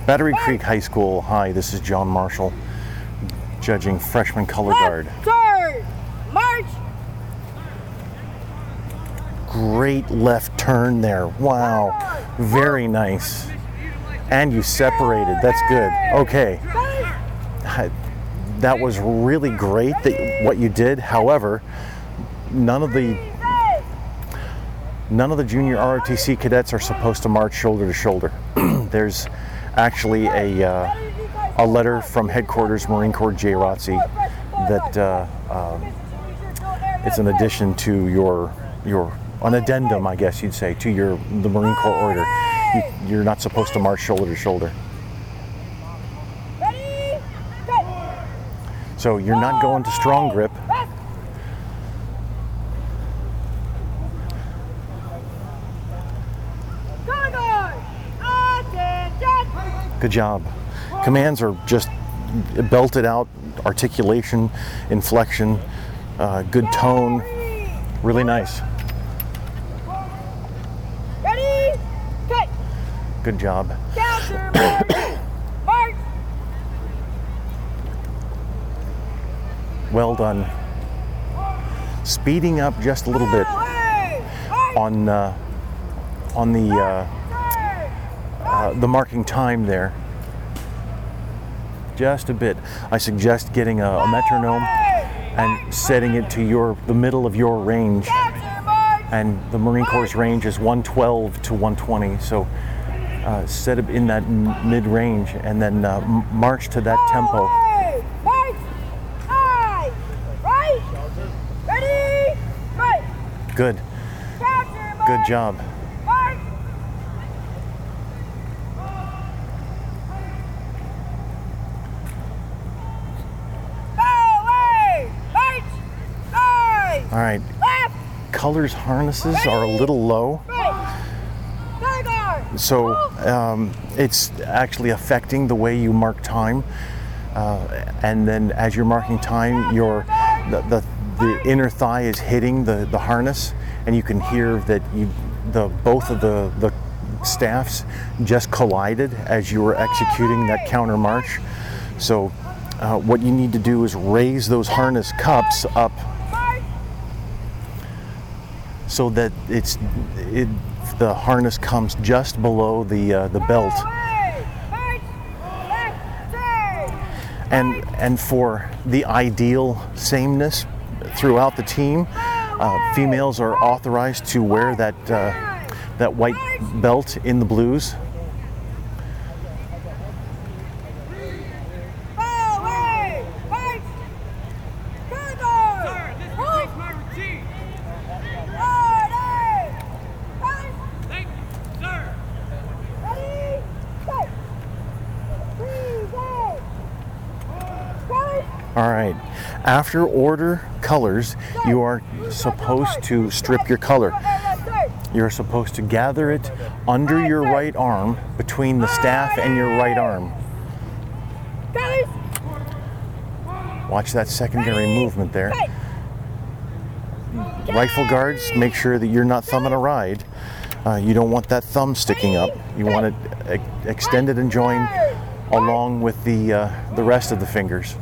Battery Creek High School. Hi, this is John Marshall, judging freshman color guard. Turn! March! Great left turn there. Wow, very nice. And you separated. That's good. Okay. That was really great what you did. However, none of the junior ROTC cadets are supposed to march shoulder to shoulder. There's actually a letter from headquarters Marine Corps JROTC that it's an addition to an addendum, I guess you'd say, to the Marine Corps order. You're not supposed to march shoulder to shoulder. So you're not going to strong grip. Good job. Commands are just belted out, articulation, inflection, good tone, really nice. Ready? Cut. Good job. Counter, march. Well done. Speeding up just a little bit on the marking time there. Just a bit. I suggest getting a metronome and setting it to the middle of your range. And the Marine Corps' range is 112 to 120, so set it in that mid-range and then march to that tempo. Good. Good job. All right. Colors harnesses are a little low, so it's actually affecting the way you mark time. And then as you're marking time, the inner thigh is hitting the harness, and you can hear that both of the staffs just collided as you were executing that counter march. So what you need to do is raise those harness cups up so that the harness comes just below the belt. And for the ideal sameness throughout the team, females are authorized to wear that white belt in the blues. All right, after order colors, you are supposed to strip your color. You're supposed to gather it under your right arm, between the staff and your right arm. Watch that secondary movement there. Rifle guards, make sure that you're not thumbing a ride. You don't want that thumb sticking up. You want it extended and joined along with the rest of the fingers.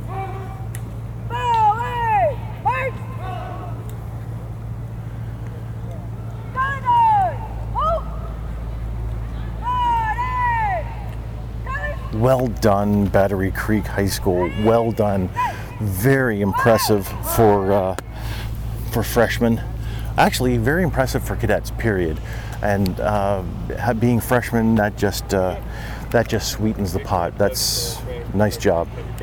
Well done, Battery Creek High School. Well done. Very impressive for freshmen. Actually, very impressive for cadets, period. And being freshmen, that just sweetens the pot. That's nice job.